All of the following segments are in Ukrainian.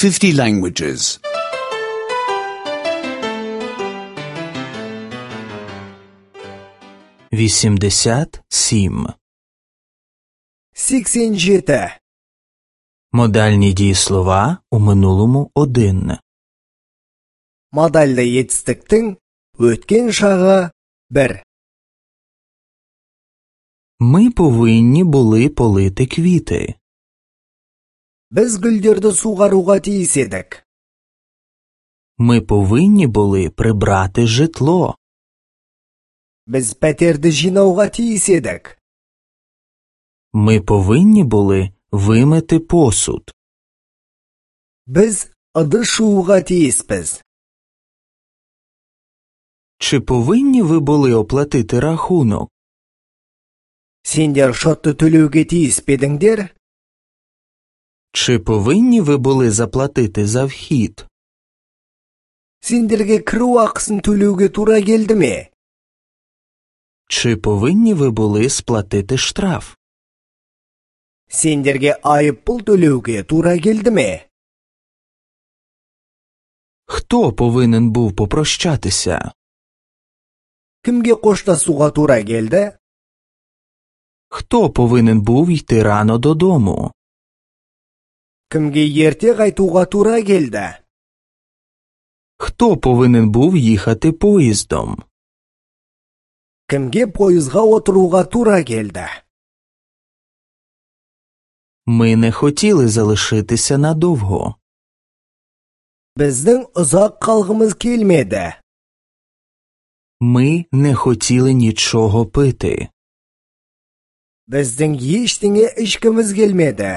50 languages. 87. 87. Модальні дієслова у минулому один. Модальді етістіктің өткен шағы бір. Ми повинні були полити квіти. Біз гүлдерді суғаруға тиіс едік. Ми повинні були прибрати житло. Біз пәтерді жинауға тиіс едік. Ми повинні були вимити посуд. Біз ыдыс жууға тиіспіз. Чи повинні ви були оплатити рахунок? Сендер шотты төлеуге тиіс пе едіңдер? Чи повинні ви були заплатити за вхід? Сендерге кіру ақысын төлеуге тура келді ме? Чи повинні ви були сплатити штраф? Сендерге айыппұл төлеуге тура келді ме? Хто повинен був попрощатися? Кімге қоштасуға тура келді? Хто повинен був йти рано додому? Кімге ерте қайтуға тура келді? Хто повинен був їхати поїздом? Кімге пойызға отыруға тура келді? Ми не хотіли залишитися надовго. Біздің ұзақ қалғымыз келмеді. Ми не хотіли нічого пити. Біздің ештеңе ішкіміз келмеді.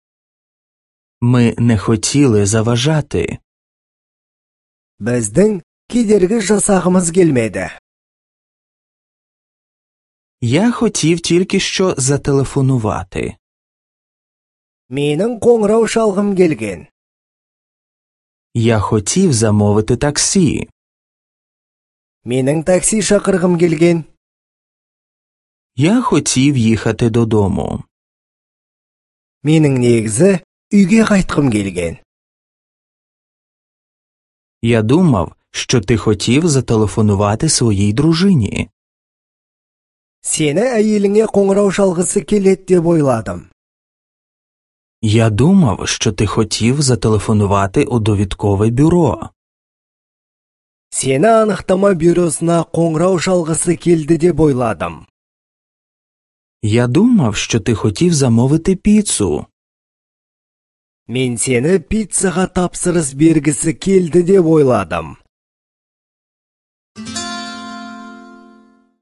Ми не хотіли заважати. Біздің кедергі жасағымыз келмеді. Я хотів тільки що зателефонувати. Менің қоңырау шалғым келген. Я хотів замовити таксі. Менің таксі шақырғым келген. Я хотів їхати додому. Менің негізі үйге қайтқым келген. Я думав, що ти хотів зателефонувати своїй дружині. Сені әйеліңе қоңырау шалғысы келеді деп ойладым. Я думав, що ти хотів зателефонувати у довідкове бюро. Сені анықтама бюросына қоңырау шалғысы келді деп ойладым. Я думав, що ти хотів замовити піцу. Мен сені пиццаға тапсырыс бергісі келді деп ойладым.